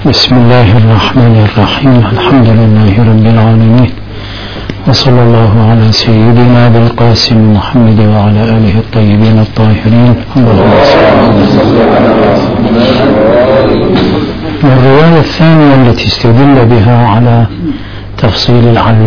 بسم الله الرحمن الرحيم. الحمد لله رب العالمين، وصلى الله على سيدنا أبي القاسم محمد وعلى آله الطيبين الطاهرين. والرواية الثانية التي استدل بها على تفصيل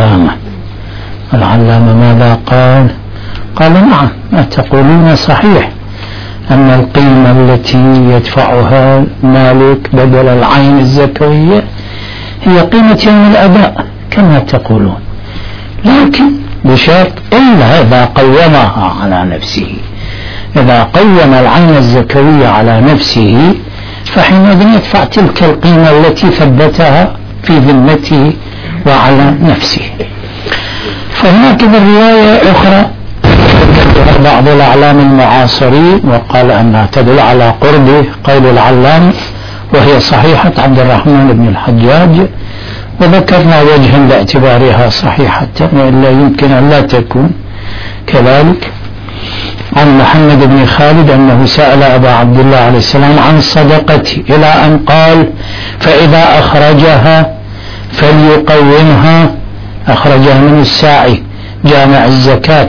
العلامة ماذا قال؟ قال نعم، ما تقولون صحيح أن القيمة التي يدفعها مالك بدل العين الزكوية هي قيمة يوم الأداء كما تقولون، لكن بشرط إلا إذا قومها على نفسه. إذا قوم العين الزكوية على نفسه فحينئذ يدفع تلك القيمة التي ثبتها في ذمته وعلى نفسه. فهناك رواية أخرى بعض الأعلام المعاصرين وقال أنها تدل على قرب قول العلام، وهي صحيحة عبد الرحمن بن الحجاج، وذكرنا وجها لاعتبارها صحيحة وإلا يمكن أن لا تكون كذلك. عن محمد بن خالد أنه سأل أبا عبد الله عليه السلام عن الصدقة إلى أن قال: فإذا أخرجها فليقومها، أخرجها من الساعي جامع الزكاة،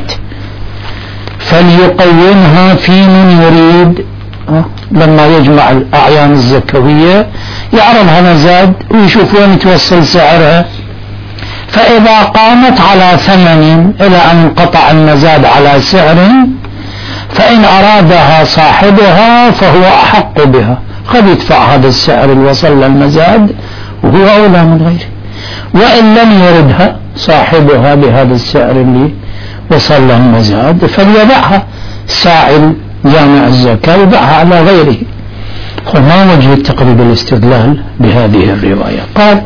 فليقومها في من يريد. لما يجمع الأعيان الزكوية يعرضها مزاد ويشوف وين يتوصل سعرها، فإذا قامت على ثمن إلى أن انقطع المزاد على سعر فإن أرادها صاحبها فهو أحق بها، قد يدفع هذا السعر اللي وصل للمزاد وهو أولى من غيره، وإن لم يردها صاحبها بهذا السعر اللي وصل له المزاد فليبعها ساعي جامع الزكاة ويبعها على غيره. وما وجه التقريب الاستدلال بهذه الرواية؟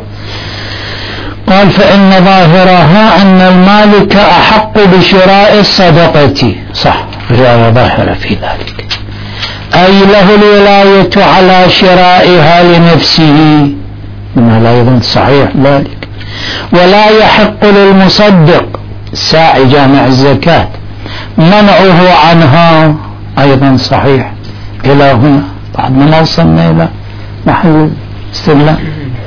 قال فإن ظاهرها أن المالك أحق بشراء الصدقة. صح، الرواية ظاهرة في ذلك، أي له الولاية على شرائها لنفسه، من أيضا صحيح ذلك. ولا يحق للمصدق ساعي جامع الزكاة منعه عنها، أيضا صحيح. إلى هنا بعد ما وصلنا إلى محل استدلال.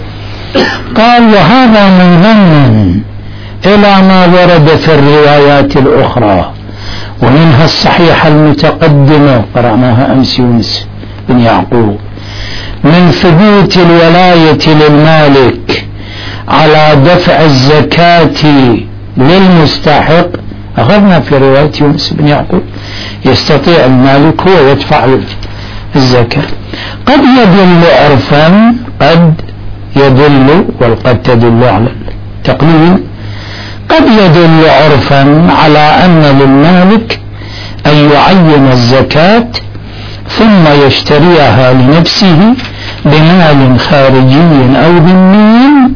قال وهذا منضم إلى ما ورد في الروايات الأخرى، ومنها الصحيحة المتقدمة قرأناها أمس يونس بن يعقوب من ثبوت الولاية للمالك على دفع الزكاة للمستحق. أخذنا في رواية يونس بن يعقوب يستطيع المالك هو يدفع الزكاة. قد يدل عرفا، قد يدل والقد تدل على التقليل، قد يدل عرفا على أن للمالك أن يعين الزكاة ثم يشتريها لنفسه بمال خارجي أو ذمي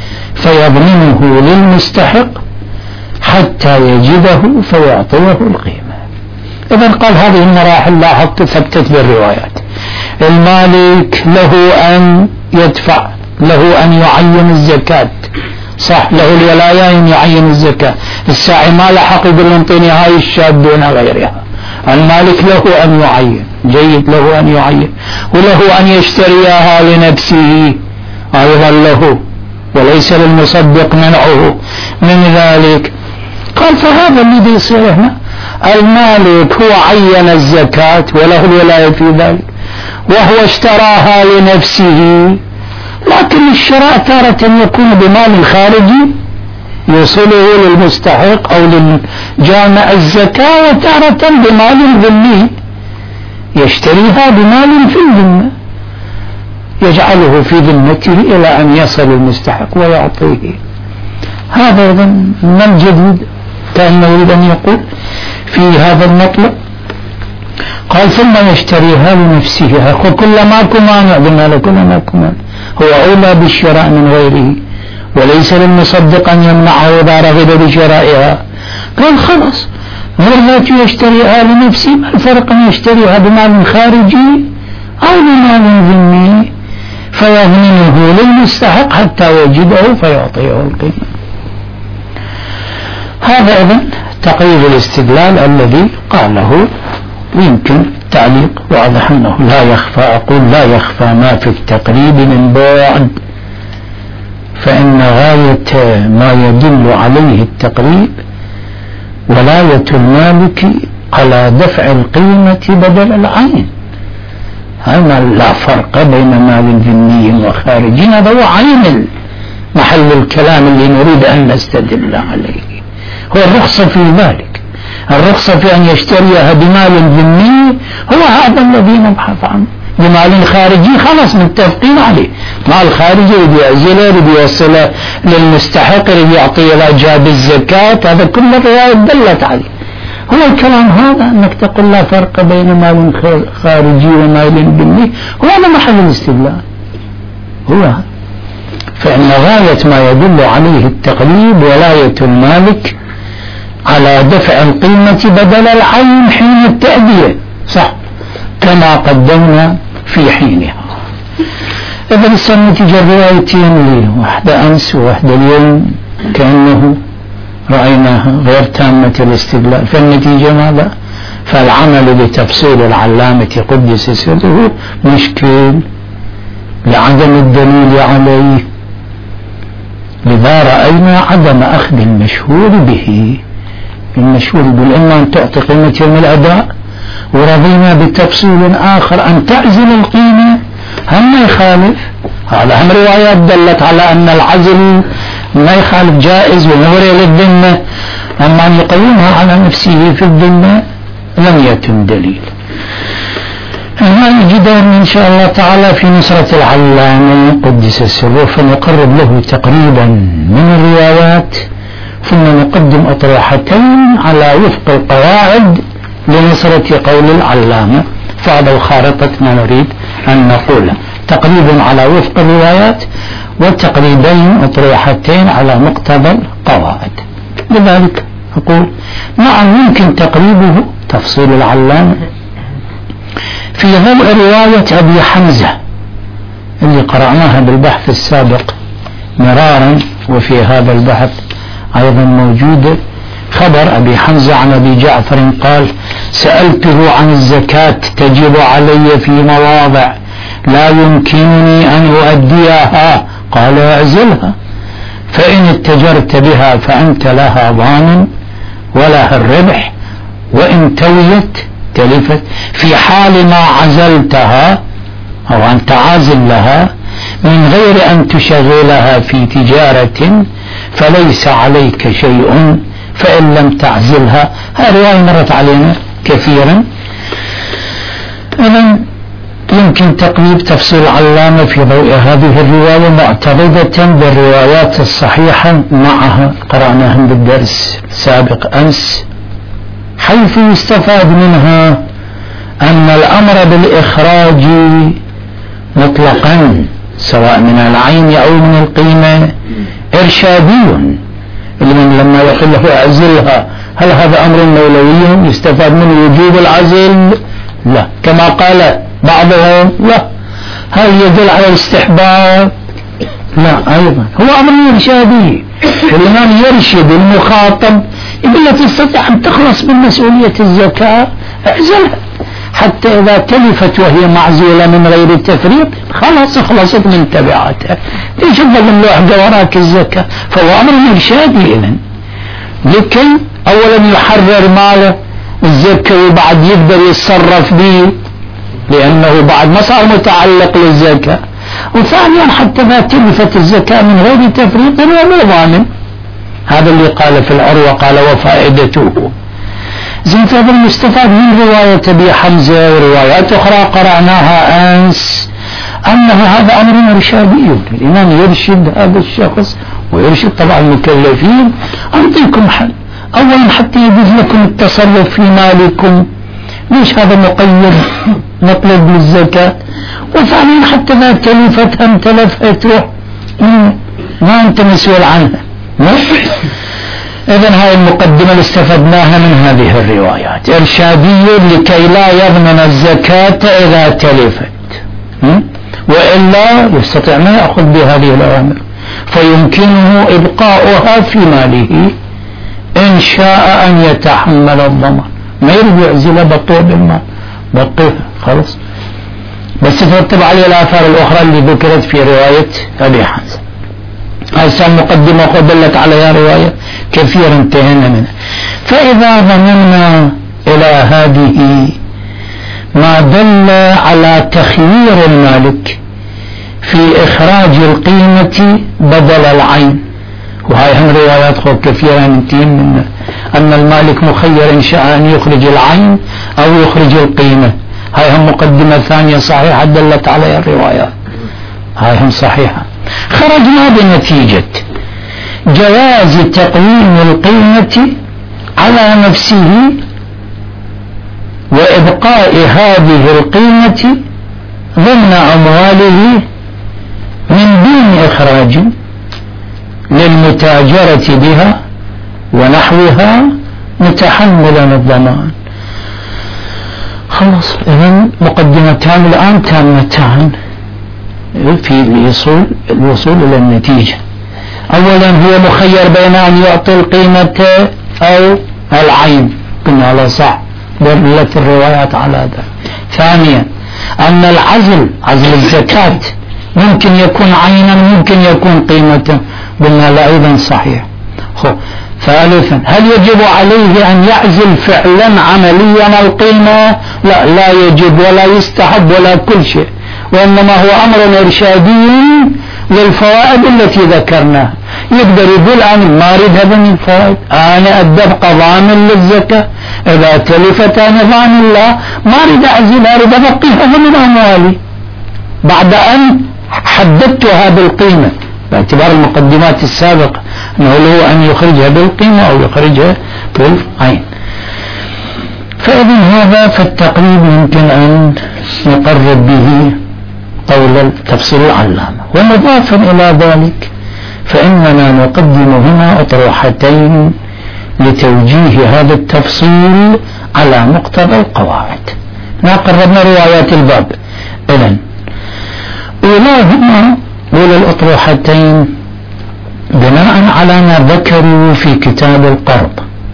فيضمنه للمستحق حتى يجده فيعطيه القيمة. إذن قال هذه المراحل لاحظت ثبتت بالروايات. المالك له أن يدفع، له أن يعين الزكاة، صح، له الولاية أن يعين الزكاة. الساعي ما لحق يقول انطيني هاي الشاة دون غيرها. المالك له أن يعين، جيد، له أن يعين، وله أن يشتريها لنفسه أيضا له، وليس للمصدق منعه من ذلك. قال فهذا الذي يصير هنا، المالك هو عين الزكاة وله الولاية في ذلك، وهو اشتراها لنفسه، لكن الشراء تارة يكون بمال خارجي يوصله للمستحق أو للجامع الزكاة، وتارة بمال ذمي يشتريها بمال في الذمة يجعله في ذمته إلى أن يصل المستحق ويعطيه. هذا من الجديد كأنه يريد أن يقول في هذا المطلب. قال ثم يشتريها لنفسه، وكلما كمان قلنا له كلما كمان هو أولى بالشراء من غيره، وليس للمصدق أن يمنعه إذا رغب بشرائها. قال خلاص غير يشتريها لنفسه، ما الفرق أن يشتريها بمال خارجي أو بمال ذمي فيضمنه للمستحق حتى يجده فيعطيه القيمة. هذا إذن تقريب الاستدلال الذي قاله، ويمكن التعليق واضح أنه لا يخفى، أقول لا يخفى ما في التقريب من بعد، فإن غاية ما يدل عليه التقريب ولاية المالك على دفع القيمة بدل العين. هذا لا فرق بين مال ذمي وخارجي، هذا هو عين محل الكلام اللي نريد أن نستدل عليه، هو الرخصة في ذلك. الرخصة في أن يشتريها بمال ذمي هو هذا الذي نبحث عنه. بمال خارجي خلاص متفقين عليه، مال خارجي بيعزله بيوصله للمستحق بيعطيه رجاء بالزكاة، هذا كل الرواية دلت عليه. هو الكلام هذا أنك تقول لا فرق بين مال خارجي ومال ذمي، هو هذا محل الاستدلال. هو فإن غاية ما يدل عليه التقريب ولاية المالك على دفع القيمة بدل العين حين التأدية، صح كما قدمنا في حينها. إذا النتيجة روايتين لي، واحدة أمس وواحدة اليوم كأنه رأيناها غير تامة الاستدلال، فالنتيجة ماذا؟ فالعمل بتفصيل العلامة قدس سره مشكل لعدم الدليل عليه، لذا رأينا عدم أخذ المشهور به. المشهور يقول إما أن تعطي قيمة يوم الأداء، ورضينا بتفصيل آخر أن تعزل القيمة، هم ما يخالف. هذا هم روايات دلت على أن العزل ما يخالف جائز ونوري للذمة، أما أن يقيمها على نفسه في الذمة لم يتم دليل. ما يجي دورنا إن شاء الله تعالى في نصرة العلامة قدس سره، فنقرب له تقريبا من الروايات، ثم نقدم أطروحتين على وفق القواعد لنصرة قول العلامة، فهذا خارطة ما نريد أن نقوله، تقريب على وفق الروايات وتقريبين أطروحتين على مقتضى القواعد. لذلك أقول نعم يمكن تقريبه تفصيل العلامة في ضوء رواية أبي حمزة اللي قرأناها بالبحث السابق مرارا، وفي هذا البحث أيضا موجودة خبر أبي حمزة عن أبي جعفر قال: سألته عن الزكاة تجب علي في مواضع لا يمكنني أن أؤديها، قال: اعزلها، فإن اتجرت بها فأنت لها ضامن ولها الربح، وإن تويت تلفت. في حال ما عزلتها أو أنت عازل لها من غير أن تشغلها في تجارة فليس عليك شيء، فإن لم تعزلها. هذه رواية مرت علينا كثيرا. إذن يمكن تقريب تفصيل العلامة في ضوء هذه الرواية معترضة بالروايات الصحيحة معها قرأناهم بالدرس السابق أمس، حيث يستفاد منها أن الأمر بالإخراج مطلقا سواء من العين أو من القيمة إرشادي، لما يقول له اعزلها هل هذا أمر مولوي يستفاد منه وجوب العزل؟ لا، كما قال بعضهم لا. هل يدل على الاستحباب؟ لا أيضا، هو أمر إرشادي. الإمام يرشد المخاطب يقول له تستطيع أن تخلص من مسؤولية الزكاة اعزلها، حتى إذا تلفت وهي معزولة من غير تفريط خلاص خلصت من تبعاتها، ليش تظلم لوحدة وراك الزكاة؟ فهو أمر إرشادي إذن، لكي أولا يحرر ماله الزكاة وبعد يقدر يتصرف به لأنه بعد ما صار متعلق للزكاة، وثانيا حتى ما تلفت الزكاة من غير تفريط ولا ضامن. هذا اللي قال في العروة، قال وفائدته زين. هذا المستفاد من رواية أبي حمزة وروايات أخرى قرأناها أمس أنه هذا أمر إرشادي، الإمام يرشد هذا الشخص ويرشد طبعا المكلفين. أعطيكم حل، أولا حتى يجوز لكم التصرف في مالكم، ليش هذا مقيد مطلب للزكاة، وثانيا حتى إذا تلفت أم تلفت ما أنت مسؤول عنها. إذن هاي المقدمة اللي استفدناها من هذه الروايات إرشادية لكي لا يضمن الزكاة إذا تلفت، وإلا يستطيع ما يأخذ بهذه الأوامر، فيمكنه إبقاؤها في ماله إن شاء أن يتحمل الضمان. ما يريد يعزل بطوب المال، بقيها خلاص، بس ترتب عليه الآثار الأخرى اللي ذكرت في رواية أبي حازم. هذه المقدمة وقد دلت عليها رواية كثيرة انتهينا منها. فإذا ضمننا إلى هذه ما دل على تخيير المالك في إخراج القيمة بدل العين، وهاي هم روايات كثيرة ننتهي منها، أن المالك مخير إن شاء أن يخرج العين أو يخرج القيمة. هاي هم مقدمة ثانية صحيحة دلت عليها الروايات، هاي هم صحيحة. خرجنا بنتيجة جواز تقويم القيمة على نفسه وإبقاء هذه القيمة ضمن أمواله من دون إخراج للمتاجرة بها ونحوها متحملا الضمان. خلاص، إذن مقدمتان الآن تامتان في الوصول إلى النتيجة. أولا هو مخير بين أن يعطي القيمة أو العين، قلنا على صح، دلت الروايات على هذا. ثانيا أن عزل الزكاة ممكن يكون عينا ممكن يكون قيمة، قلنا لا أيضا صحيح. ثالثا هل يجب عليه أن يعزل فعلا عمليا القيمة؟ لا يجب ولا يستحب ولا كل شيء، وإنما هو أمر إرشادي للفوائد التي ذكرناها. يقدر يقول أنا ما أريد هذا من الفوائد، أنا أدبق ضامن للزكاة، إذا تلفت أنا ضامن الله، ما أريد أعزلها، أريد أبقيها من أموالي بعد أن حددتها بالقيمة باعتبار المقدمات السابقة أنه له أن يخرجها بالقيمة أو يخرجها بالعين. فإذن هذا في التقريب يمكن أن نقرب به قول تفصيل العلامة. ومضافا إلى ذلك فإننا نقدم هنا أطروحتين لتوجيه هذا التفصيل على مقتضى القواعد. قربنا روايات الباب. إذن أولاهما أولى الأطروحتين بناء على ما ذكروا في كتاب القرض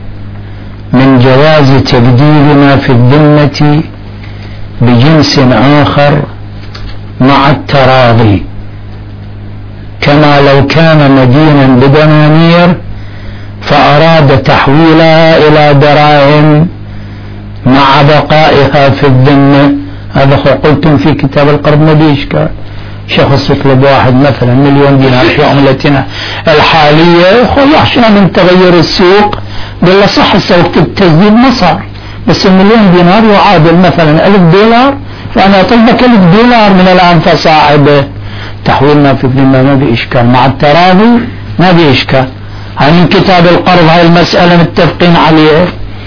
من جواز تبديل ما في الذمة بجنس آخر مع التراضي، كما لو كان مدينا بدنانير فأراد تحويلها إلى دراهم مع بقائها في الذمة. هذا قلتم في كتاب القرض ما بيه إشكال. شخص يطلب واحد مثلا 1,000,000 دينار في عملتنا الحالية، يخشى من تغير السوق، قال له صح وقت التسديد ما صار، بس 1,000,000 دينار يعادل مثلا 1000 دولار، فأنا أطلبك 1000 دولار من الآن فصاعبه. تحويلنا في الذمة ما بإشكال، مع التراضي ما بإشكال. هاي من كتاب القرض، هاي المسألة متفقين عليها.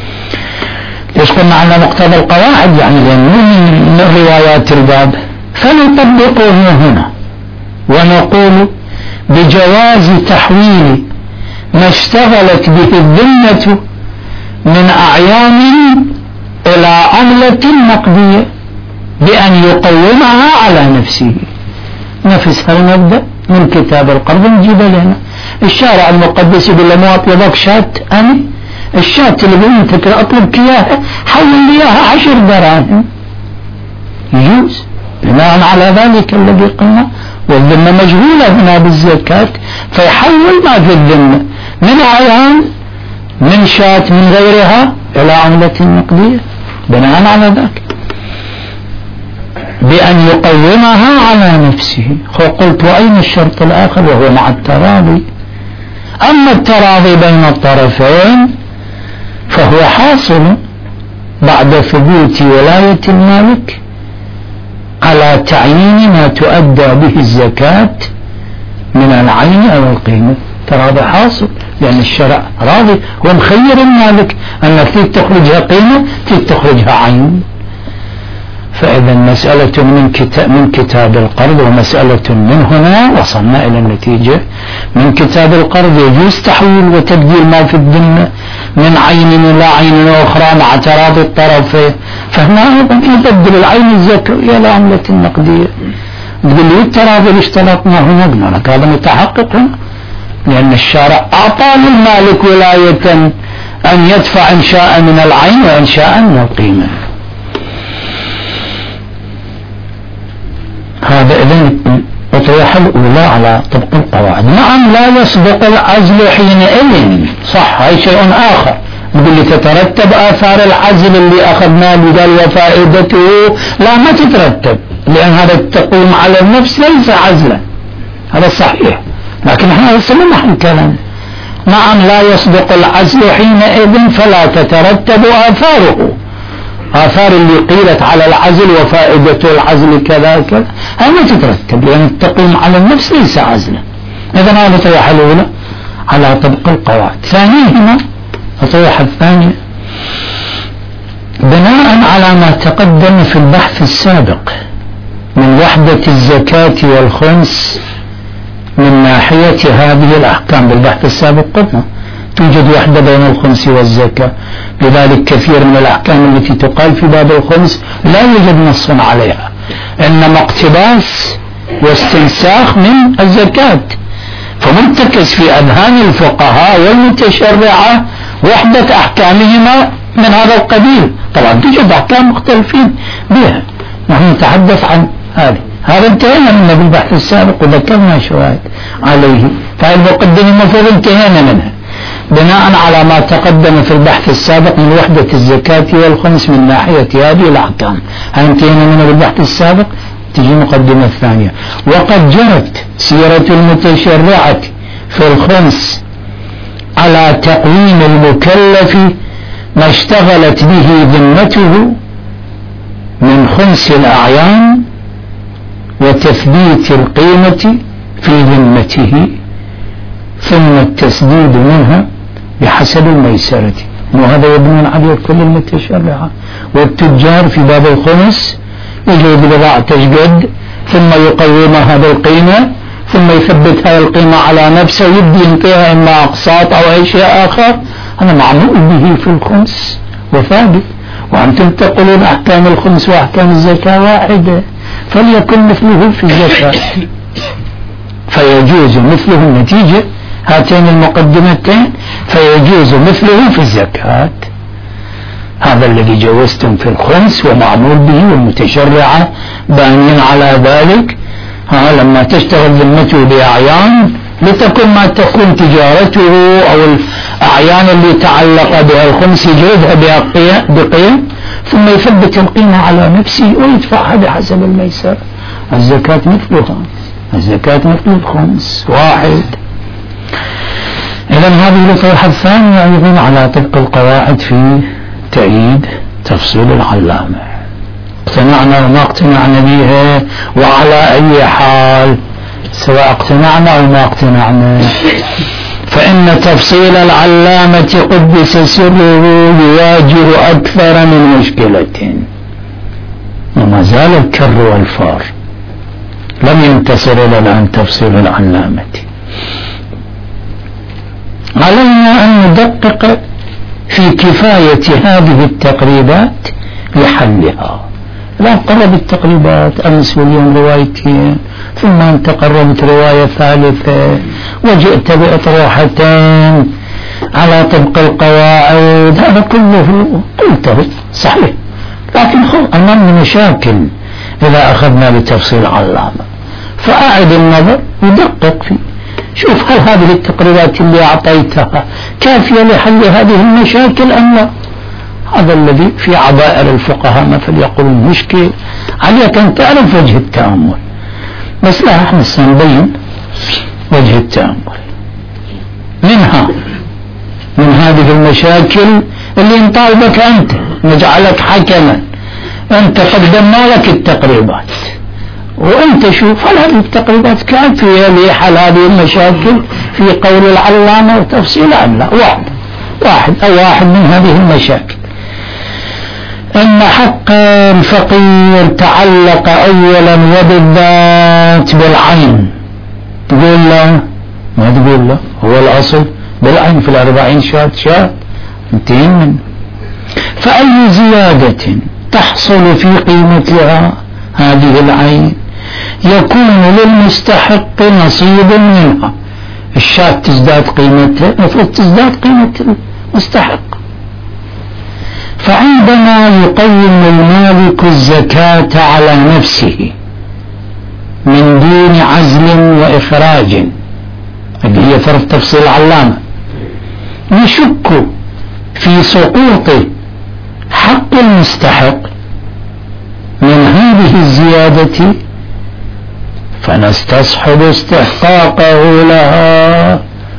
ليش قلنا على مقتضى القواعد؟ يعني من روايات الباب. فنطبقه هنا ونقول بجواز تحويل ما اشتغلت به الذمة من أعيان إلى عملة نقدية بأن يقومها على نفسه. نفس هالمبدأ من كتاب القرض نجيب لنا. الشارع المقدس يقول له مو أطلبك شات، أنا الشات اللي بنتك أطلبك إياها حول لي إياها 10 دراهم، يجوز بناء على ذلك الذي قلنا. والذمة مجهولة هنا بالزكاة، فيحول ما في الذمة من أعيان من شات من غيرها إلى عملة نقدية بناء على ذلك بأن يقومها على نفسه. قلت وأين الشرط الآخر وهو مع التراضي؟ أما التراضي بين الطرفين فهو حاصل بعد ثبوت ولاية المالك على تعيين ما تؤدى به الزكاة من العين أو القيمة. تراضي حاصل لأن الشرع راضي ومخير المالك أنك فيك تخرجها قيمة فيك تخرجها عين. فإذا مسألة من كتاب القرض ومسألة من هنا وصلنا إلى النتيجة. من كتاب القرض يجوز تحويل وتبديل ما في الذمة من عين إلى عين أخرى مع تراضي الطرفين، فهنا أيضا يبدل العين الزكوية إلى عملة نقدية. تقول لي التراضي اللي اشترطنا هنا، قلنا لك هذا متحقق هنا، لأن الشارع أعطى للمالك ولاية أن يدفع إن شاء من العين وإن شاء من القيمة. هذا إذن الأطروحة الأولى على طبق القواعد. نعم لا يسبق العزل حينئذ، صح، هاي شيء آخر. نقول لي تترتب آثار العزل اللي أخذنا بدل وفائدته، لا ما تترتب، لأن هذا التقويم على النفس ليس عزلا، هذا صحيح، لكن احنا لسه ما نحن كلام. نعم لا يسبق العزل حينئذ فلا تترتب آثاره، آثار اللي قيلت على العزل وفائدة العزل كذا كذا هذا ما تترتب، لأن التقويم على النفس ليس عزلا. إذا هذا الطريقة الأولى على طبق القواعد. ثانيهما الطريقة الثانية بناء على ما تقدم في البحث السابق من وحدة الزكاة والخمس من ناحية هذه الأحكام. بالبحث السابق قلنا توجد وحدة بين الخمس والزكاة، لذلك كثير من الأحكام التي تقال في باب الخمس لا يوجد نص عليها، إنما اقتباس واستنساخ من الزكاة، فمنتكس في أذهان الفقهاء والمتشرعة وحدة أحكامهما من هذا القبيل. طبعا توجد أحكام مختلفين بها، نحن نتحدث عن هذا انتهينا منه بالبحث السابق وذكرنا شواهد عليه، فالمقدمة المفروض انتهينا منها. بناء على ما تقدم في البحث السابق من وحدة الزكاة والخمس من ناحية هذه الأحكام، انتهينا منه بالبحث السابق، تجي مقدمة الثانية. وقد جرت سيرة المتشرعة في الخمس على تقويم المكلف ما اشتغلت به ذمته من خمس الأعيان وتثبيت القيمة في ذمته، ثم التسديد منها بحسب الميسرة. وهذا يبنون عليه كل المتشرعة والتجار في باب الخمس، يجوا ببضاعة تجدد ثم يقومها بالقيمة، ثم يثبت هذه القيمة على نفسه ويبدي ينطيها إما أقساط أو أي شيء آخر. هذا معمول به في الخمس وثابت. وأنتم تقولون أحكام الخمس وأحكام الزكاة واحدة، فليكن مثله في الزكاة، فيجوز مثله النتيجة هاتين المقدمتين، فيجوز مثله في الزكاة. هذا الذي جوزتم في الخمس ومعمول به والمتشرعة بانين على ذلك. لما تشتغل ذمته بأعيان لتكن ما تكون تجارته أو الأعيان اللي تعلق بها الخمس يجوزها بقيم، ثم يثبت القيمة على نفسه ويدفعها بحسب الميسر. الزكاة مثلها، الزكاة مثل الخمس واحد. إذن هذه الطريقة الثانية أيضا على طبق القواعد في تأييد تفصيل العلامة. اقتنعنا وما اقتنعنا بها، وعلى أي حال سواء اقتنعنا أو ما اقتنعنا، فإن تفصيل العلامة قدس سره يواجه أكثر من مشكلة، وما زال الكر والفار لم ينتصر إلى الآن تفصيل العلامة. علينا أن ندقق في كفاية هذه التقريبات لحلها. لا قرب التقريبات أمس واليوم روايتين، ثم أنت قربت رواية ثالثة وجئت بأطروحتين على طبق القواعد، هذا كله قلته صحيح، لكن أمامنا مشاكل إذا أخذنا بتفصيل علامة. فأعد النظر ودقق فيه، شوف هل هذه التقريبات اللي أعطيتها كافية لحل هذه المشاكل أم لا. هذا الذي في عبائر الفقهاء مثل يقول المشكل عليك أن تعرف وجه التأمل، بس لا احنا سنبين وجه التأمل منها من هذه المشاكل اللي نطالبك أنت نجعلك حكما. أنت قدمنا لك التقريبات وأنت شوف هل هذه التقريبات كافية لحل هذه المشاكل في قول العلامة وتفصيل أم لا. واحد من هذه المشاكل إن حق الفقير تعلق أولا وبالذات بالعين. تقول له ما تقول له هو الأصل بالعين في 40 شاة انتهين منه. فأي زيادة تحصل في قيمتها هذه العين يكون للمستحق نصيب منها. الشاة تزداد قيمتها، المفروض تزداد قيمة المستحق. فعندما يقيم المالك الزكاة على نفسه من دون عزل وإخراج، هي فرق تفصيل علامة. نشك في سقوط حق المستحق من هذه الزيادة فنستصحب استحقاقه لها.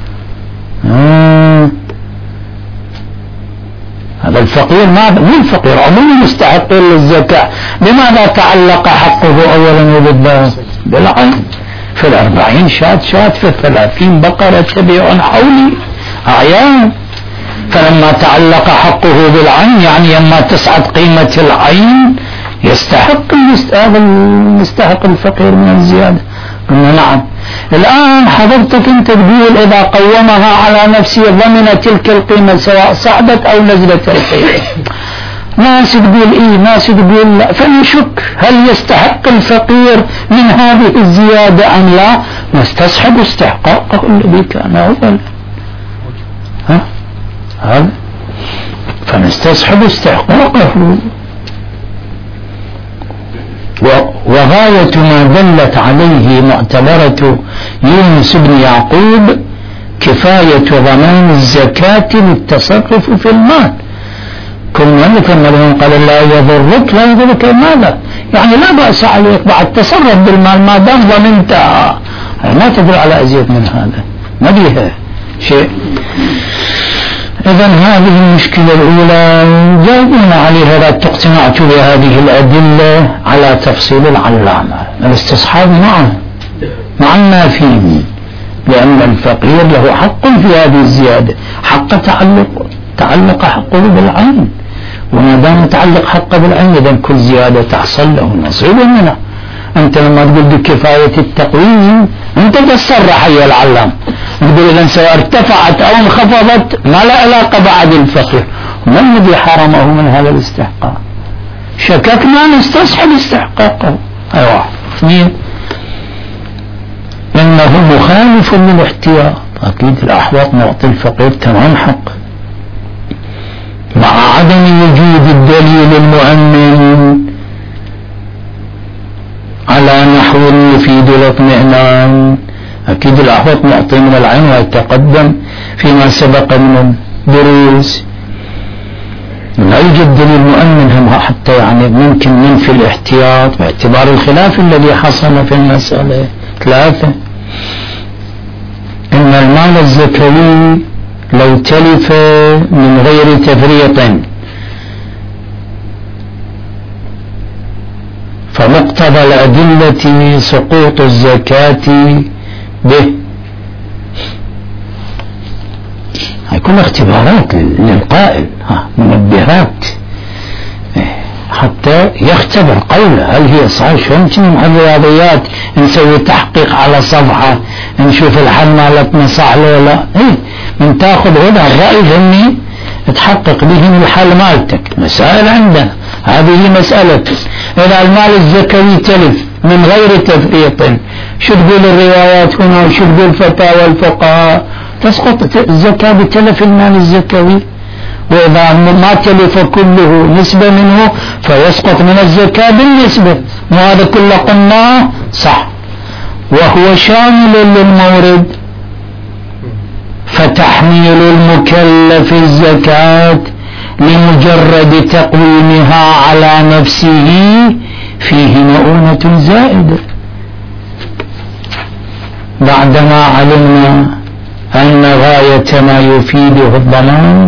هذا الفقير مو الفقير، عموم المستحقين للزكاة بماذا تعلق حقه أولا وبالله؟ بالعين. في 40 شاة، في 30 بقرة تبيع حولي أعيان. فلما تعلق حقه بالعين يعني لما تصعد قيمة العين يستحق المستحق الفقير من الزيادة. قلنا نعم. الآن حضرتك انت تقول إذا قومها على نفسه ضمن تلك القيمة سواء صعدت أو نزلت القيمة. ناس تقول إيه، ناس تقول لا، فنشك هل يستحق الفقير من هذه الزيادة أم لا؟ نستصحب استحقاقه الذي كان أولا. هذا فنستصحب استحقاقه. وغاية ما دلت عليه معتبرة يونس بن يعقوب كفاية ضمان الزكاة للتصرف في المال. كل ملك مريم قال لا يضرك ماذا؟ يعني لا بأس عليك بعد تصرف بالمال ما دام ضمنتها، ما تدل على أزيد من هذا، ما بيها شيء. إذن هذه المشكلة الأولى جاوبنا عليها. لا تقتنعت بهذه الأدلة على تفصيل العلامة. الاستصحاب مع النافين، لأن الفقير له حق في هذه الزيادة، حق تعلق حقه بالعين، وما دام تعلق حقه بالعين إذن كل زيادة تحصل له نصيب منها. أنت لما تقول بكفاية التقويم أنت تصرح يا العلام، تقول إذن سواء ارتفعت أو انخفضت ما لا علاقة بعد الفقير. ما الذي حرمه من هذا الاستحقاق؟ شككنا نستصحب استحقاقه. واحد. اثنين، إنه مخالف للاحتياط. أكيد الأحوط نعطي الفقير تمام حق مع عدم وجود الدليل المؤمن على نحو يفيد الاطمئنان. أكيد الأحوط نعطي من العين ويتقدم فيما سبق من الدروس. لا يوجد دليل مؤمن هم حتى يعني ممكن ننفي الاحتياط باعتبار الخلاف الذي حصل في المسألة. ثلاثة، إن المال الزكوي لو تلف من غير تفريط فمقتضى الأدلة سقوط الزكاة به. هيكون اختبارات للقائل، منبهات حتى يختبر قوله هل هي صحيح. شو يمكن مع الرياضيات نسوي تحقيق على صفحة نشوف الحل مالتنا صح ولا لا. من تاخذ هنا الرأي ذني تحقق به من الحل مالتك. مسائل عندنا هذه مسألة. إذا المال الزكوي تلف من غير تفريط شو تقول الروايات هنا وشو تقول فتاوى الفقهاء؟ تسقط الزكاة بتلف المال الزكوي. وإذا ما تلف كله نسبة منه فيسقط من الزكاة بالنسبة. وهذا كله قلنا صح. وهو شامل للمورد، فتحميل المكلف الزكاة لمجرد تقويمها على نفسه فيه مؤونة زائدة. بعدما علمنا أن غاية ما يفيده الضمان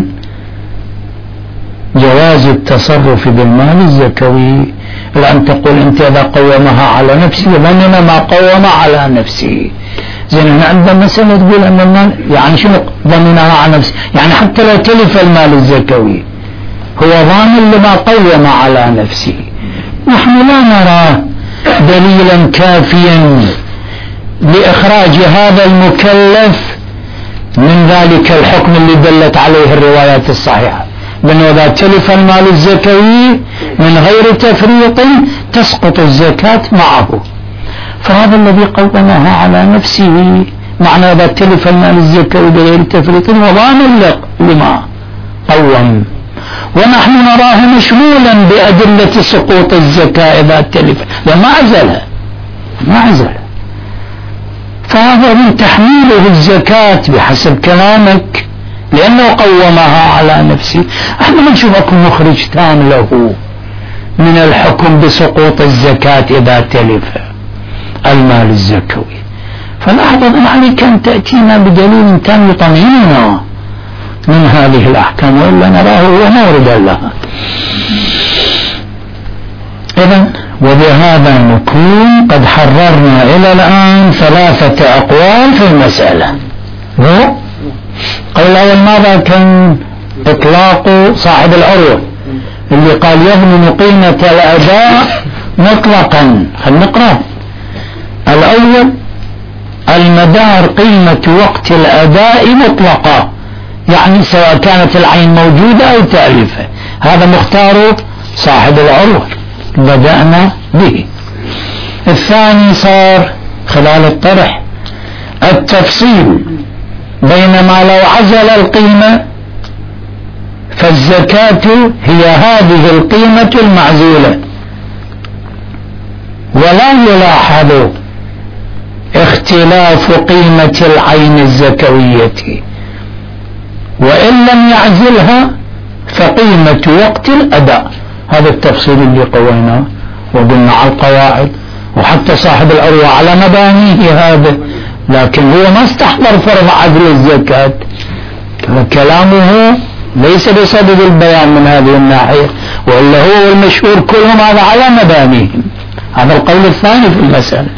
جواز التصرف بالمال الزكوي. لأن تقول أنت إذا قومها على نفسه ضمن ما قوم على نفسه. زين عندنا مسألة تقول أن المال يعني شنو ضمنها على نفسه؟ يعني حتى لو تلف المال الزكوي هو ضامن لما قوم على نفسه. نحن لا نرى دليلا كافيا لإخراج هذا المكلف من ذلك الحكم اللي دلت عليه الروايات الصحيحة بأنه إذا تلف المال الزكوي من غير تفريط تسقط الزكاة معه. فهذا الذي قومها على نفسه معنى إذا تلف المال الزكوي بغير تفريط وضامن لما قوم. ونحن نراه مشمولا بأدلة سقوط الزكاة إذا تلف وما عزلها. ما عزلها. فهذا من تحميله الزكاة بحسب كلامك لأنه قومها على نفسه. احنا ما نشوف اكو مخرج تام له من الحكم بسقوط الزكاة إذا تلف المال الزكوي. فلاحظ أن عليك أن تأتينا بدليل تام يطمئننا من هذه الأحكام وإلا نراه هو موردا لها. إذن وبهذا نكون قد حررنا إلى الآن 3 أقوال في المسألة. قول الأول ماذا كان؟ إطلاق صاحب العروة اللي قال يضمن قيمة الأداء مطلقا. خلينا نقرأ. الأول المدار قيمة وقت الأداء مطلقا، يعني سواء كانت العين موجودة أو تأليفة. هذا مختار صاحب العروة بدأنا به. الثاني صار خلال الطرح التفصيل بينما لو عزل القيمة فالزكاة هي هذه القيمة المعزولة، ولا يلاحظ اختلاف قيمة العين الزكوية، وإن لم يعزلها فقيمة وقت الأداء. هذا التفصيل اللي قويناه وقلنا على القواعد، وحتى صاحب العروة على مبانيه هذا، لكن هو ما استحضر فرض عزل الزكاة، وكلامه ليس بصدد البيان من هذه الناحية، وإلا هو المشهور كلهم هذا على مبانيهم. هذا القول الثاني في المسألة،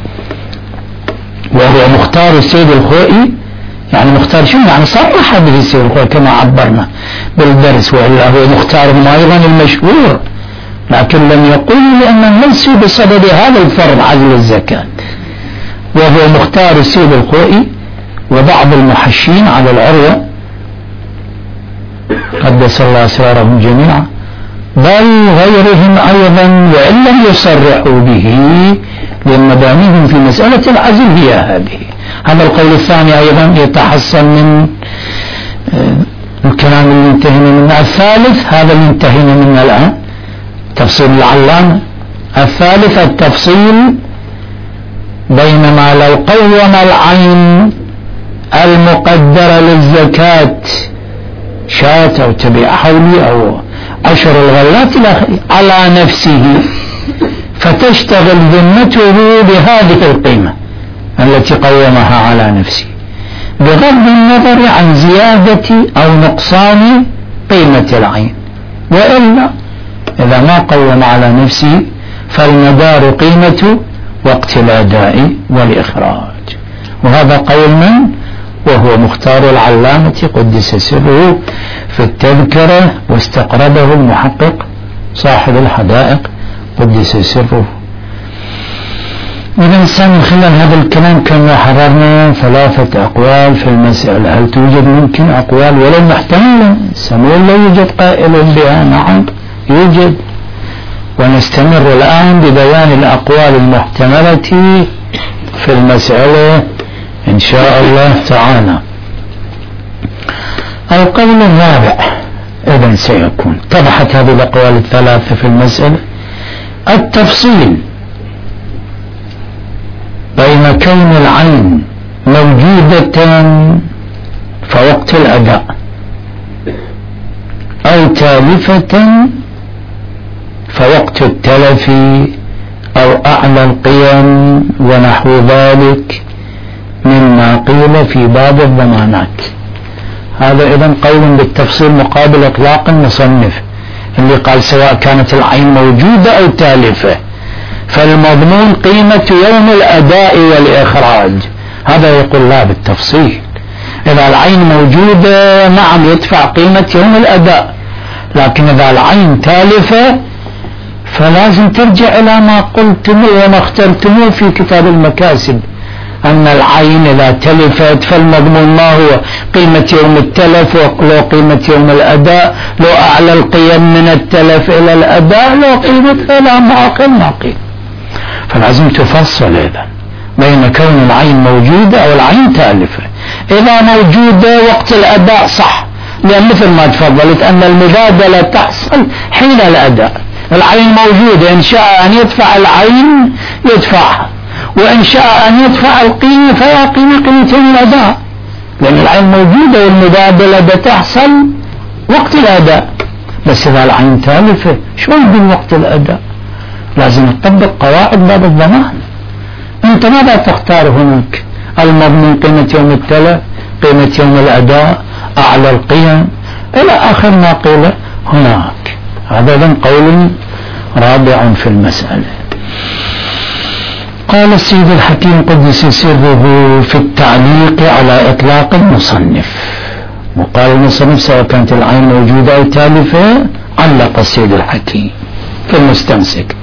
وهو مختار السيد الخوئي. يعني مختار شنو؟ يعني صرح به السيد الخوئي كما عبرنا بالدرس، وإلا هو مختار أيضا المشهور، لكن لم يقل لأن ليس بصدد هذا الفرض عزل الزكاة. وهو مختار السيد الخوئي وبعض المحشين على العروة قدس الله أسرارهم جميعا، بل غيرهم أيضا وإن لم يصرحوا به لأن مبانيهم في مسألة العزل هي هذه. هذا القول الثاني أيضا يتحصل من الكلام اللي انتهينا منه. الثالث هذا اللي انتهينا منه الآن تفصيل العلامة. الثالث التفصيل بينما لو قوم العين المقدرة للزكاة شاة أو تبيع حولي أو 10 الغلات إلى آخره على نفسه، فتشتغل ذمته بهذه القيمة التي قومها على نفسه بغض النظر عن زيادة أو نقصان قيمة العين. وإلا إذا ما قوم على نفسه فالمدار قيمة وقت الأداء والإخراج. وهذا قول من؟ وهو مختار العلامة قدس سره في التذكرة، واستقربه المحقق صاحب الحدائق قدس سره. والإنسان من خلال هذا الكلام كما حررنا 3 أقوال في المسألة. هل توجد ممكن أقوال ولو محتملة؟ سنقول لا يوجد قائل بها. نعم يوجد، ونستمر الآن ببيان الأقوال المحتملة في المسألة إن شاء الله تعالى. القول الرابع إذن سيكون اتضحت هذه الأقوال الثلاثة في المسألة. التفصيل بين كون العين موجودة فوقت الأداء أو تالفة فوقت التلف أو أعلى القيم ونحو ذلك مما قيل في باب الضمانات. هذا إذن قول بالتفصيل مقابل إطلاق المصنف اللي قال سواء كانت العين موجودة أو تالفة فالمضمون قيمة يوم الأداء والإخراج. هذا يقول لا بالتفصيل. إذا العين موجودة نعم يدفع قيمة يوم الأداء، لكن إذا العين تالفة فلازم ترجع إلى ما قلتم وما اخترتموه في كتاب المكاسب، أن العين إذا تلفت فالمضمون ما هو؟ قيمة يوم التلف، ولو قيمة يوم الأداء، لو أعلى القيم من التلف إلى الأداء، لو قيمة إلى معقل ما قيم. فلازم تفصل إذا بين كون العين موجودة أو العين تالفة. إذا موجودة وقت الأداء صح، لأن مثل ما تفضلت أن المبادلة تحصل حين الأداء. العين موجودة إن شاء أن يدفع العين يدفعها، وإن شاء أن يدفع القيمة فهي قيمة الأداء، لأن العين موجودة والمبادلة بتحصل وقت الأداء. بس إذا العين تالفة شو يقول وقت الأداء؟ لازم تطبق قواعد باب الضمان. أنت ماذا تختار هناك؟ المضمون قيمة يوم التلف، قيمة يوم الأداء، أعلى القيم، إلى آخر ما قيل هناك. هذا قول رابع في المسألة. قال السيد الحكيم قدس سره في التعليق على إطلاق المصنف، وقال المصنف سواء كانت العين موجودة أو تالفة علق السيد الحكيم في المستمسك.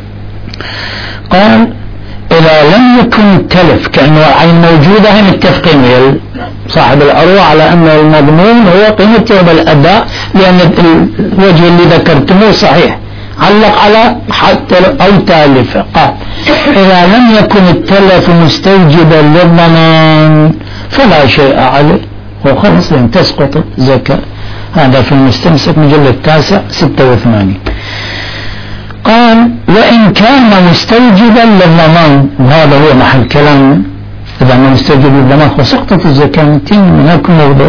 قال إذا لم يكن التلف، كأنه العين موجودة، هم متفقين صاحب الأروع على أن المضمون هو قيمة يوم الأداء، لأن الوجه اللي ذكرتموه صحيح، علق على حتى أو تالفة. قال إذا لم يكن التلف مستوجبا للضمان فلا شيء عليه وخلص، لن تسقط زكاة. هذا في المستمسك مجلد 9 86. قال وإن كان مستوجبا للضمان، وهذا هو محل كلامنا، إذا ما مستوجب للضمان فسقطت الزكاة من هناك موضوع.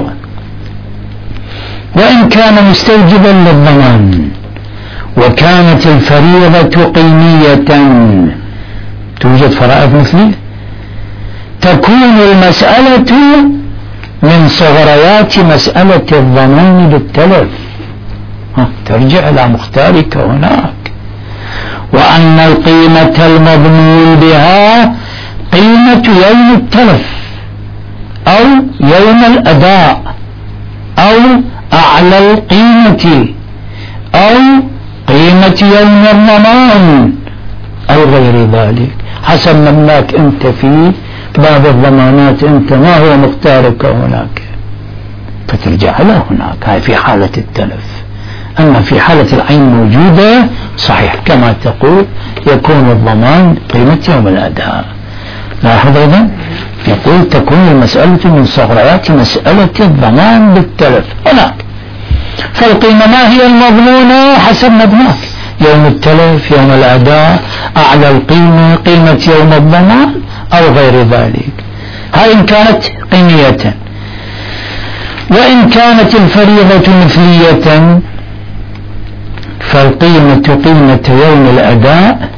وإن كان مستوجبا للضمان وكانت الفريضة قيمية، توجد فرائض مثلية، تكون المسألة من صغريات مسألة الضمان بالتلف، ترجع إلى مختارك هناك. وأن القيمة المضمون بها قيمة يوم التلف أو يوم الأداء أو أعلى القيمة أو قيمة يوم الضمان أو غير ذلك، حسب منك أنت في باب الضمانات، أنت ما هو مختارك هناك فترجع له هناك. هاي في حالة التلف. أما في حالة العين موجودة صحيح كما تقول يكون الضمان قيمة يوم الأداء. لاحظ أيضا يقول تكون المسألة من صغريات مسألة الضمان بالتلف هناك. فالقيمة ما هي المضمونة حسب مبناه، يوم التلف، يوم الأداء، أعلى القيمة، قيمة يوم الضمان أو غير ذلك. هاي إن كانت قيمية. وإن كانت الفريضة مثلية فالقيمة قيمة يوم الأداء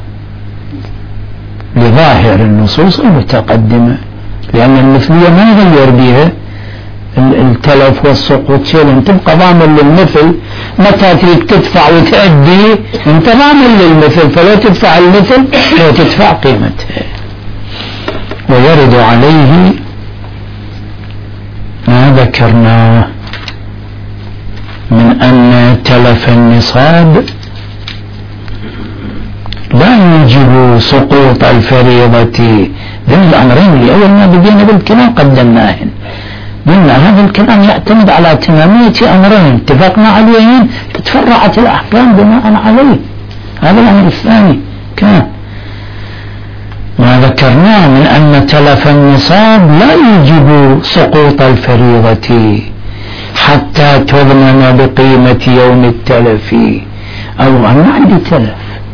لظاهر النصوص المتقدمة، لأن المثلية ما يغير بها التلف والسقوط شيء، انت تبقى ضامن للمثل، متى تريد تدفع وتأدي انت ضامن للمثل، فلو تدفع المثل لو تدفع قيمتها. ويرد عليه ما ذكرناه من أن تلف النصاب لا يوجب سقوط الفريضة. ذن الأمرين اللي أول ما بدينا بالكلام قدمناهن، قلنا هذا الكلام يعتمد على تمامية أمرين اتفقنا عليهم تفرعت الأحكام بناء عليه. هذا الأمر الثاني كان ما ذكرناه من أن تلف النصاب لا يوجب سقوط الفريضة حتى تضمن بقيمة يوم التلف. أو أنا عندي تلف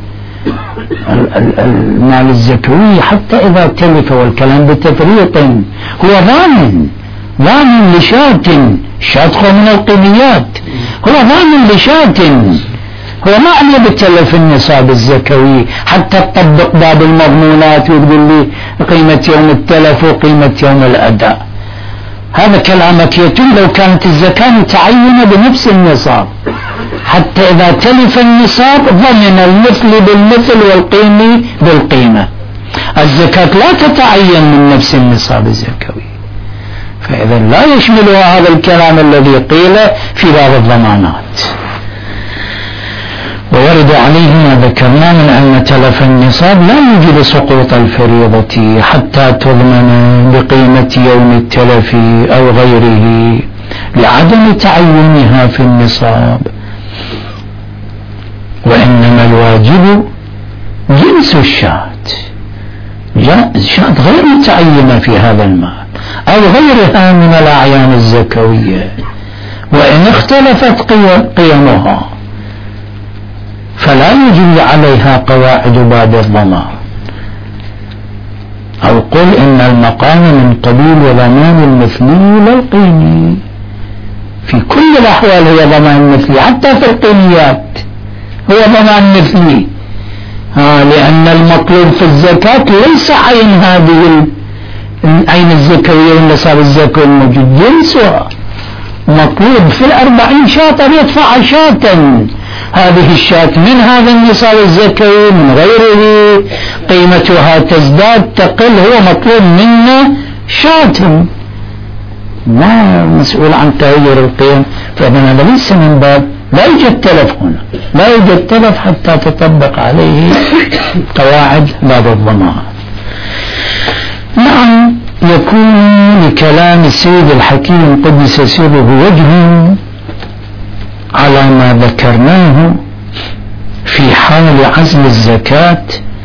المال الزكوي حتى إذا تلف، والكلام بتفريط، هو ضامن شاة من القيميات، هو ضامن لشاة، هو ما أن يتلف النصاب الزكوي حتى تطبق باب المضمونات وتقول لي قيمة يوم التلف وقيمة يوم الأداء. هذا كلامك يتم لو كانت الزكاة متعينة بنفس النصاب، حتى إذا تلف النصاب ضمن المثل بالمثل والقيمة بالقيمة. الزكاة لا تتعين من نفس النصاب الزكوي، فإذا لا يشملها هذا الكلام الذي قيل في باب الضمانات. ويرد عليه ما ذكرنا من أن تلف النصاب لا يوجب سقوط الفريضة حتى تضمن بقيمة يوم التلف أو غيره لعدم تعينها في النصاب، وإنما الواجب جنس الشاة، شاة غير متعينة في هذا المال أو غيرها من الأعيان الزكوية، وإن اختلفت قيمها فلا يجري عليها قواعد باب الضمان. أو قل إن المقام من قبيل وضمان المثلي للقيمي، في كل الأحوال هو ضمان مثلي، حتى في القيميات هو ضمان مثلي. لأن المطلوب في الزكاة ليس عين هذه العين الزكوية والنصاب الزكوي الموجود، جنسها مطلوب في 40 شاة يدفع شاة، هذه الشاة من هذا النصاب الزكوي من غيره قيمتها تزداد تقل، هو مطلوب منا شاة، ما مسؤول عن تغير القيم. فإذن هذا ليس من باب، لا يوجد تلف هنا، لا يوجد تلف حتى تطبق عليه قواعد باب الضمان. نعم، يكون لكلام السيد الحكيم قدس سره وجه على ما ذكرناه في حال عزل الزكاة،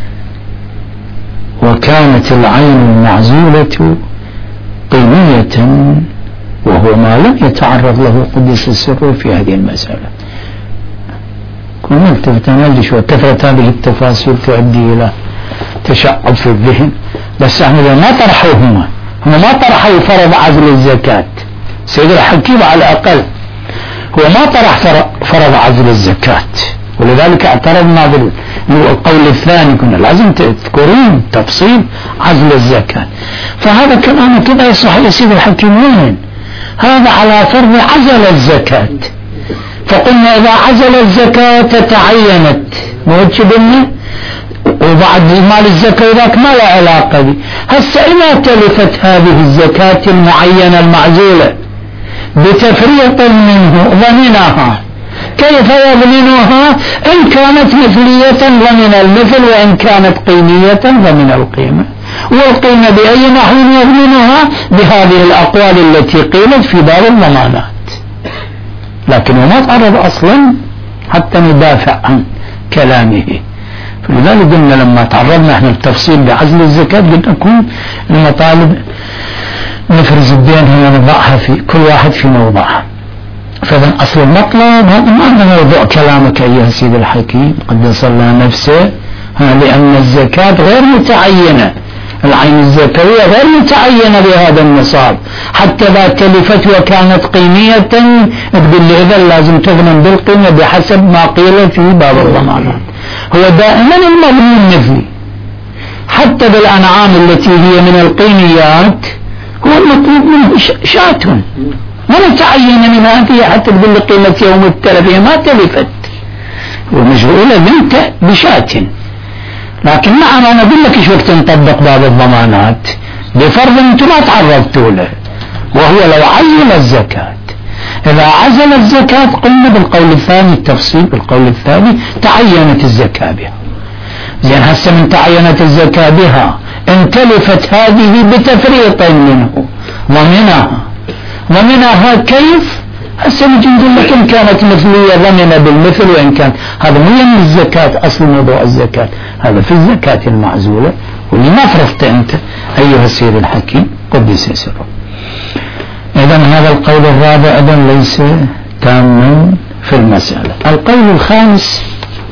وكانت العين المعزولة قيمية، وهو ما لم يتعرض له قدس سره في هذه المسألة. كنا نلتفت شو كثرة هذه التفاصيل تؤدي إلى تشعب في الذهن، بس احنا ما طرحوا هم ما طرحوا فرض عزل الزكاة. سيد الحكيم على الأقل هو ما طرح فرض عزل الزكاة، ولذلك اعترضنا بالقول الثاني، كنا لازم تذكرون تفصيل عزل الزكاة. فهذا كلام كذا يصح يا سيد الحكيم وين؟ هذا على فرض عزل الزكاة، فقلنا إذا عزل الزكاة تعينت موجبنا، وبعد مال الزكاة ذاك ما له علاقة به. هسه إذا تلفت هذه الزكاة المعينة المعزولة بتفريط منه ضمنها، كيف يضمنها؟ إن كانت مثلية ضمن المثل، وإن كانت قيمية ضمن القيمة. والقيمة بأي نحو يضمنها؟ بهذه الأقوال التي قيلت في باب الضمانات، لكنه ما تعرض أصلا حتى ندافع عن كلامه. فلذلك قلنا لما تعرضنا احنا التفصيل بعزل الزكاة قلنا نكون المطالب نفرز بينها ونضعها في كل واحد في موضعها. فإذا أصل المطلب هذا ما موضوع كلامك أيها سيد الحكيم قدس الله نفسه، لأن الزكاة غير متعينة، العين الزكوية غير متعينة بهذا النصاب، حتى إذا تلفت وكانت قيمية تقول لي إذا لازم تضمن بالقيمة بحسب ما قيل في باب الضمانات. هو دائما المضمون مثلي، حتى بالأنعام التي هي من القيميات هو المطلوب منه شاة ما متعين من هذه، حتى تقول لي قيمة يوم التلف ما تلفت ومشغولة بنت بشاة. لكن نعم أنا أقول لك شو وقت نطبق باب الضمانات بفرض أنتم ما تعرضتوا له، وهو لو عزل الزكاة. إذا عزل الزكاة قلنا بالقول الثاني التفصيل، بالقول الثاني تعينت الزكاة بها. زين هسه من تعينت الزكاة بها ان تلفت هذه بتفريط منه ضمنها كيف؟ هسه نجي نقول لك ان كانت مثلية ضمن بالمثل، وان كان هذا مو من الزكاة، اصل موضوع الزكاة هذا في الزكاة المعزولة، واللي ما فرضت انت ايها السيد الحكيم قدس سره. إذن هذا القول الرابع إذن ليس تاما في المسألة. القول الخامس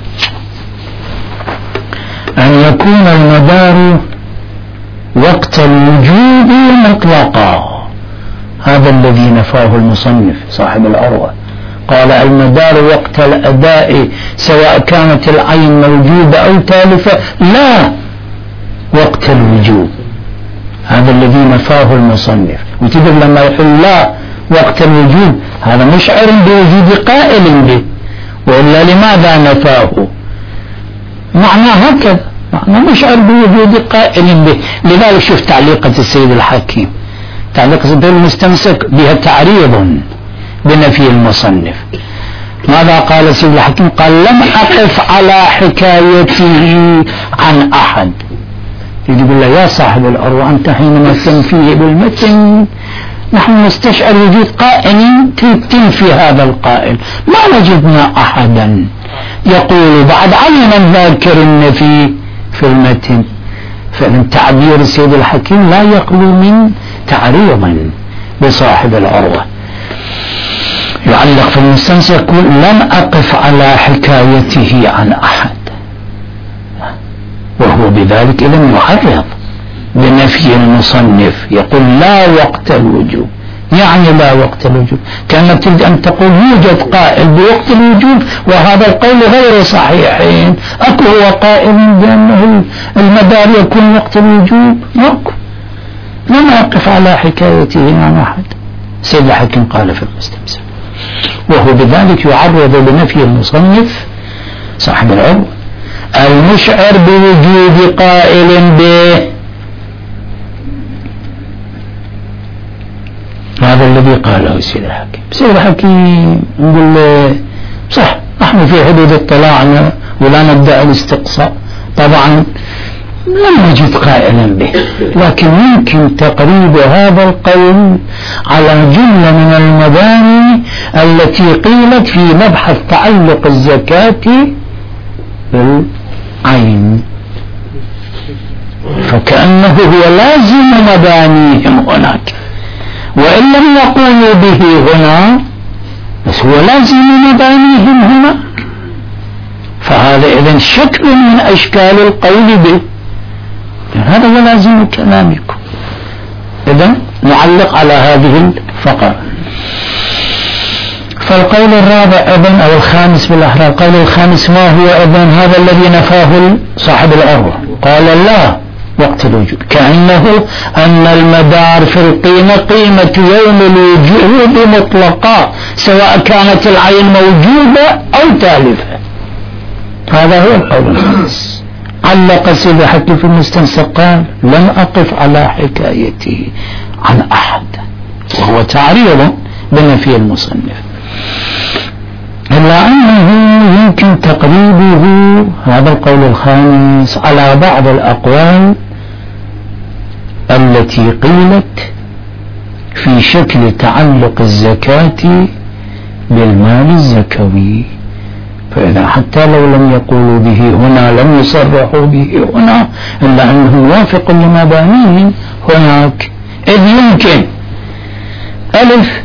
أن يكون المدار وقت الوجود مطلقا، هذا الذي نفاه المصنف صاحب الأروى، قال المدار وقت الأداء سواء كانت العين موجودة أو تالفة، لا وقت الوجود، هذا الذي نفاه المصنف. وتقول لما يقول لا وقت الوجود هذا مشعر بوجود قائل به، وإلا لماذا نفاه؟ معناه هكذا، معناه مشعر بوجود قائل به. لذلك شوف تعليقة السيد الحكيم، تعليقة المستمسك بها تعريض بنفي المصنف. ماذا قال السيد الحكيم؟ قال لم أقف على حكايته عن أحد. يقول له يا صاحب الأروى أنت حينما تنفيه بالمتن نحن نستشعر وجود قائل تنفي هذا القائل، ما وجدنا أحدا يقول بعد عين الذاكر النفي في المتن. فإن تعبير السيد الحكيم لا يخلو من تعريض بصاحب الأروى. يعلق في المستنسخ يقول لم أقف على حكايته عن أحد، وهو بذلك إذن يعرض بنفي المصنف، يقول لا وقت الوجوب، يعني لا وقت الوجوب، كما تريد أن تقول يوجد قائل بوقت الوجوب وهذا القول غير صحيحين. أكو هو قائل بأنه المدار يكون وقت الوجوب؟ ماكو، لم أقف على حكايته عن أحد. سيد الحكيم قال في المستمسك، وهو بذلك يعرض بنفي المصنف صاحب العروة المشعر بوجود قائل به، هذا الذي قاله سيد الحكيم. سيد الحكيم نقول له صح، نحن في حدود اطلاعنا ولا ندعي الاستقصاء، طبعا لم نجد قائلا به، لكن يمكن تقريب هذا القول على جملة من المباني التي قيلت في مبحث تعلق الزكاة بالعين، فكأنه هو لازم مبانيهم هناك، وإن لم يقولوا به هنا بس هو لازم مبانيهم هناك، فهذا إذن شكل من أشكال القول به، هذا هو لازم كلامكم. إذن نعلق على هذه الفقرة. فالقول الرابع إذن أو الخامس بالأحرى، القول الخامس ما هو إذن؟ هذا الذي نفاه صاحب العروة، قال لا وقت الوجود، كأنه أن المدار في القيمة قيمة يوم الوجود مطلقة سواء كانت العين موجودة أو تالفة. هذا هو القول الخامس. علق سيد الحكيم في المستنسق قال لم أقف على حكايته عن أحد، وهو تعريض بنفي المصنف، إلا أنه يمكن تقريبه هذا القول الخامس على بعض الأقوال التي قيلت في شكل تعلق الزكاة بالمال الزكوي، فإذا حتى لو لم يقولوا به هنا لم يصرحوا به هنا إلا أنه موافق لمبانيهم هناك، إذ يمكن ألف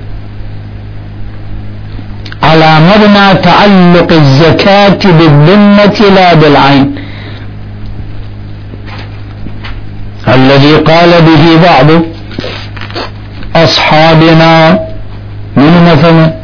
على مبنى تعلق الزكاة بالذمة لا بالعين الذي قال به بعض أصحابنا، من مثلا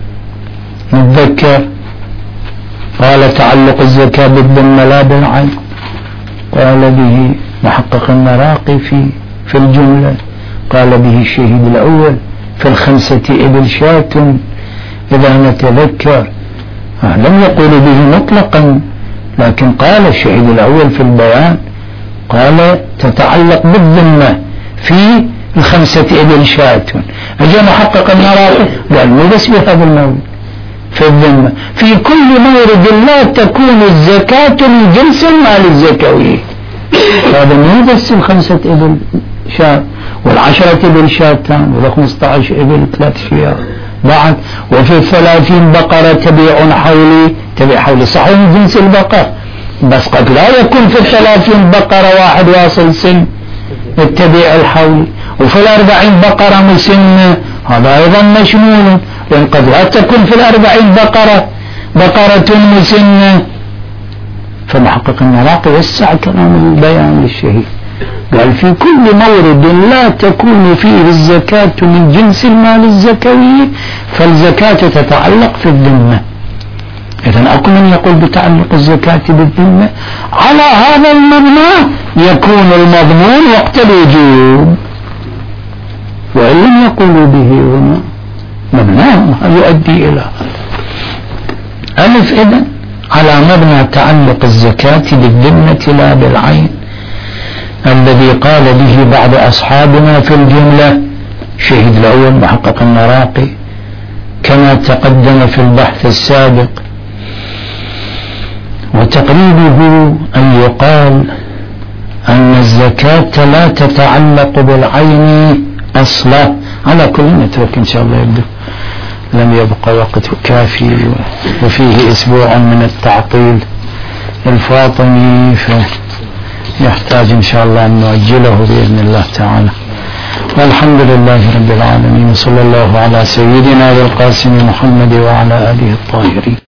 نتذكر قال تعلق الزكاة بالذمة لا بالعين، قال به محقق المراقي في الجملة، قال به الشهيد الأول في الخمسة إبل شاة إذا نتذكر، لم يقول به مطلقا، لكن قال الشهيد الأول في البيان قال تتعلق بالذمة في الخمسة إبل شاة، أجا محقق المراقي قال مو بس بهذا المورد في الذمة، في كل مورد لا تكون الزكاة من جنس المال الزكوي، هذا مو بس الخمسة إبل شاة والعشرة إبل شاتان وال15 إبل 3 شياه بعد، وفي 30 بقرة تبيع حولي صح من جنس البقر، بس قد لا يكون في 30 بقرة واحد واصل سن التبيع الحولي، وفي 40 بقرة مسنة هذا أيضا مشمول، لأن قد لا تكون في 40 بقرة مسنة. فمحقق المراقي وسع كلام البيان للشهيد، قال في كل مورد لا تكون فيه الزكاة من جنس المال الزكوي فالزكاة تتعلق في الذمة. إذن أكو من يقول بتعلق الزكاة بالذمة على هذا المبنى يكون المضمون وقت الوجوب، وإن لم يقولوا به هنا مبناه يؤدي إلى ألف. إذن على مبنى تعلق الزكاة بالذمة لا بالعين الذي قال به بعض أصحابنا في الجملة شهيد الأول محقق المراقي كما تقدم في البحث السابق. وتقريبه أن يقال أن الزكاة لا تتعلق بالعين أصلا. على كل نترك إن شاء الله، يبدو لم يبقى وقت كافي وفيه أسبوع من التعطيل الفاطمي، يحتاج إن شاء الله أن نؤجله بإذن الله تعالى. والحمد لله رب العالمين، وصلى الله على سيدنا والقاسم محمد وعلى آله الطاهرين.